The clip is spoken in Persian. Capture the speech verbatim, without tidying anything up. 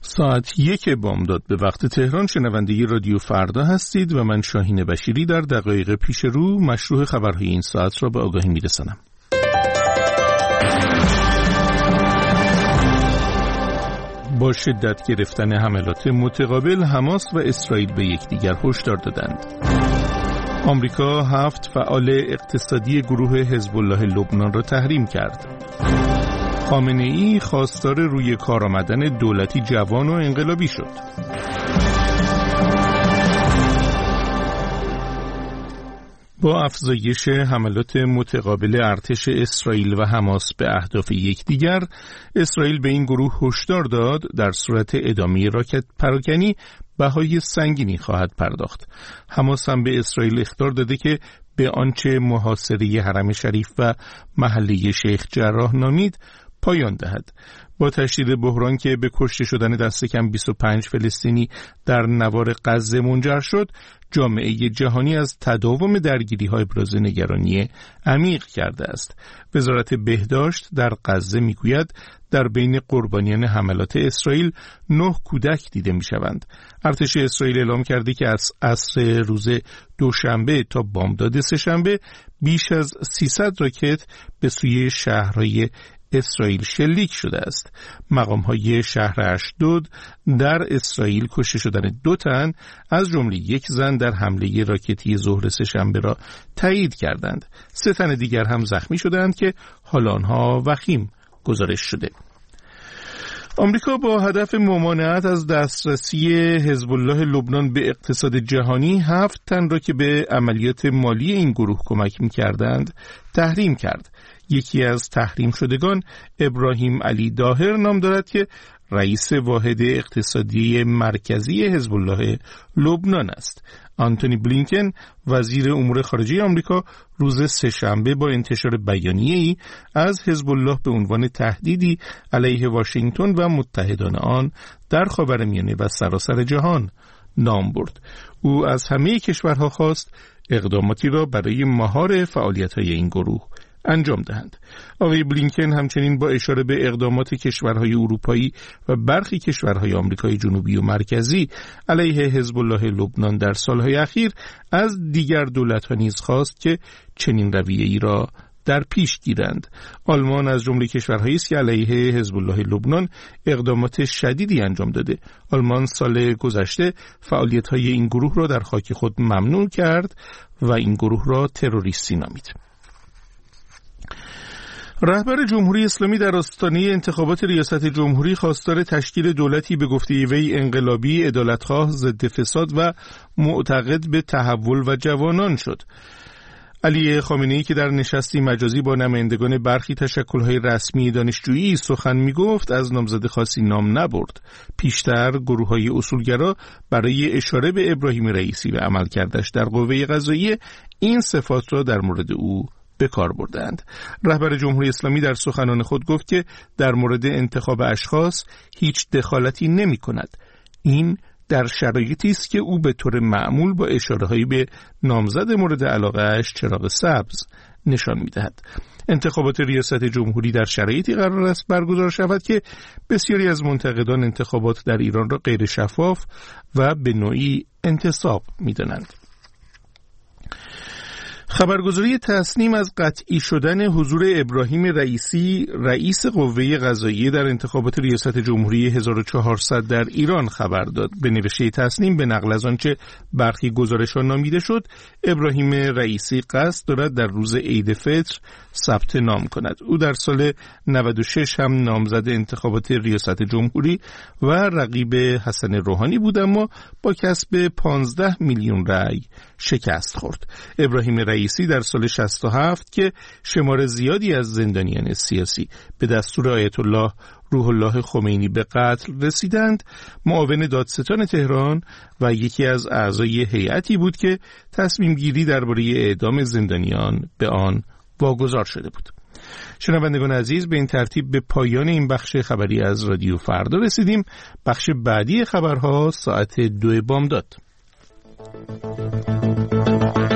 ساعت یک بامداد به وقت تهران شنونده رادیو فردا هستید و من شاهین بشیری در دقایق پیش رو مشروع خبرهای این ساعت را به آگاهی میرسانم. با شدت گرفتن حملات متقابل حماس و اسرائیل به یکدیگر هشدار دادند. آمریکا هفت فعال اقتصادی گروه حزب الله لبنان را تحریم کرد. خامنه‌ای خواستار روی کار آمدن دولتی جوان و انقلابی شد. با افزایش حملات متقابل ارتش اسرائیل و حماس به اهداف یکدیگر، اسرائیل به این گروه هشدار داد در صورت ادامه راکت پراکنی بهای سنگینی خواهد پرداخت. حماس هم به اسرائیل اخطار داده که به آنچه محاصره حرم شریف و محله شیخ جراح نامید پایان دهد. با تشدید بحران که به کشته شدن دست کم بیست و پنج فلسطینی در نوار غزه منجر شد، جامعه جهانی از تداوم درگیری‌های ابراز نگرانی عمیق کرده است. وزارت بهداشت در غزه میگوید در بین قربانیان حملات اسرائیل نه کودک دیده میشوند. ارتش اسرائیل اعلام کرده که از عصر روز دوشنبه تا بامداد سه‌شنبه بیش از سیصد راکت به سوی شهرهای اسرائیل شلیک شده است. مقام‌های شهر اشدود در اسرائیل کشته شدن دو تن از جمله یک زن در حمله راکتی ظهر سه‌شنبه را تایید کردند. سه تن دیگر هم زخمی شدند که حال آنها وخیم گزارش شده. آمریکا با هدف ممانعت از دسترسی حزب الله لبنان به اقتصاد جهانی هفت تن را که به عملیات مالی این گروه کمک می‌کردند تحریم کرد. یکی از تحریم شدگان ابراهیم علی داهر نام دارد که رئیس واحد اقتصادی مرکزی حزب الله لبنان است. آنتونی بلینکن وزیر امور خارجه آمریکا روز سه‌شنبه با انتشار بیانیه‌ای از حزب الله به عنوان تهدیدی علیه واشنگتن و متحدان آن در خاورمیانه و سراسر جهان نام برد. او از همه کشورها خواست اقداماتی را برای مهار فعالیت‌های این گروه انجام دهند. آقای بلینکن همچنین با اشاره به اقدامات کشورهای اروپایی و برخی کشورهای آمریکای جنوبی و مرکزی علیه حزب الله لبنان در سالهای اخیر از دیگر دولت‌ها نیز خواست که چنین رویه‌ای را در پیش گیرند. آلمان از جمله کشورهایی است که علیه حزب الله لبنان اقدامات شدیدی انجام داده. آلمان سال گذشته فعالیت‌های این گروه را در خاک خود ممنوع کرد و این گروه را تروریستی نامید. رهبر جمهوری اسلامی در آستانه انتخابات ریاست جمهوری خواستار تشکیل دولتی به گفته وی انقلابی، عدالتخواه، ضد فساد و معتقد به تحول و جوانان شد. علی خامنه‌ای که در نشستی مجازی با نمایندگان برخی تشکل‌های رسمی دانشجویی سخن می‌گفت از نامزد خاصی نام نبرد. پیشتر گروه‌های اصولگرا برای اشاره به ابراهیم رئیسی و عملکردش در قوه قضاییه این صفات را در مورد او به کار بردند. رهبر جمهوری اسلامی در سخنان خود گفت که در مورد انتخاب اشخاص هیچ دخالتی نمی کند. این در شرایطی است که او به طور معمول با اشاره‌هایی به نامزد مورد علاقه‌اش چراغ سبز نشان می‌دهد. انتخابات ریاست جمهوری در شرایطی قرار است برگزار شود که بسیاری از منتقدان انتخابات در ایران را غیر شفاف و به نوعی انتصاب می‌دانند. خبرگزاری تصنیم از قطعی شدن حضور ابراهیم رئیسی رئیس قوه قضاییه در انتخابات ریاست جمهوری هزار و چهارصد در ایران خبر داد. به نوشته تصنیم به نقل از آنچه برخی گزارش‌ها نامیده شد، ابراهیم رئیسی قصد دارد در روز عید فطر ثبت نام کند. او در سال نود و شش هم نامزد انتخابات ریاست جمهوری و رقیب حسن روحانی بود، اما با کسب پانزده میلیون رأی شکست خورد. ابراهیم رئیسی در سال شصت و هفت که شمار زیادی از زندانیان سیاسی به دستور آیت الله روح الله خمینی به قتل رسیدند، معاون دادستان تهران و یکی از اعضای هیئتی بود که تصمیم گیری درباره اعدام زندانیان به آن واگذار شده بود. شنوندگان عزیز، به این ترتیب به پایان این بخش خبری از رادیو فردا رسیدیم. بخش بعدی خبرها ساعت دو بامداد.